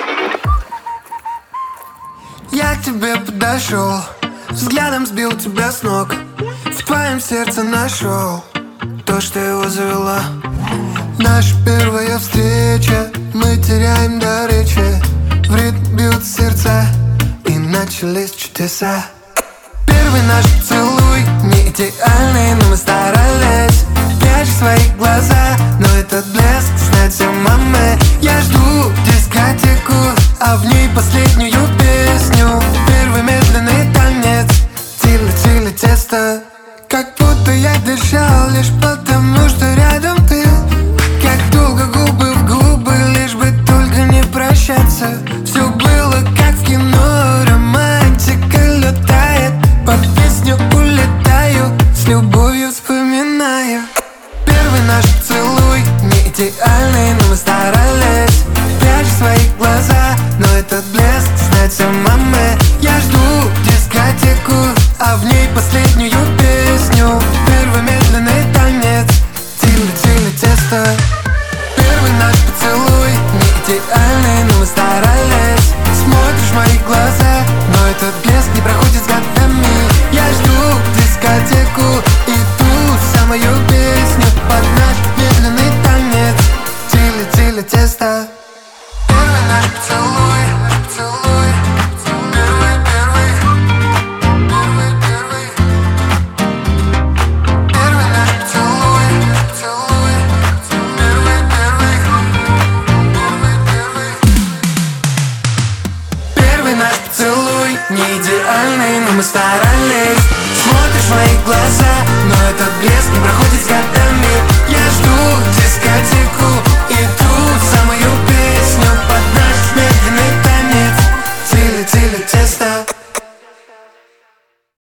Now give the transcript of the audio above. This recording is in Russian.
Я к тебе подошел, взглядом сбил тебя с ног. В твоем сердце нашел то, что его завело. Наша первая встреча, мы теряем до речи. В ритм бьют сердца, и начались чудеса. Первый наш поцелуй не идеальный, но мы старались. Прячь свои глаза, но этот блеск знает все мамы. Я жду дискотеку, а в ней последнюю песню. Первый медленный танец, тили-тили тесто. Как будто я дышал лишь потому, что рядом ты. Как долго губы в губы, лишь бы только не прощаться. Все было как в кино, романтика летает. Под песню улетаю, с любовью вспоминаю. Первый наш поцелуй не идеальный, но мы старались. Прячь свои глаза, но этот блеск знает все мамы. Я жду дискотеку, а в ней последнюю песню. Первый медленный танец, тили-тили тесто. Первый наш поцелуй не идеальный, но мы старались. Смотришь в мои глаза, но этот блеск не проходит с годами. Я жду дискотеку и ту самую песню. Под наш медленный танец, тили-тили тесто. Первый наш поцелуй, поцелуй. Первый, первый. Первый, первый. Первый наш поцелуй, поцелуй. Первый, первый. Первый, первый. Первый наш поцелуй не идеальный, но мы старались.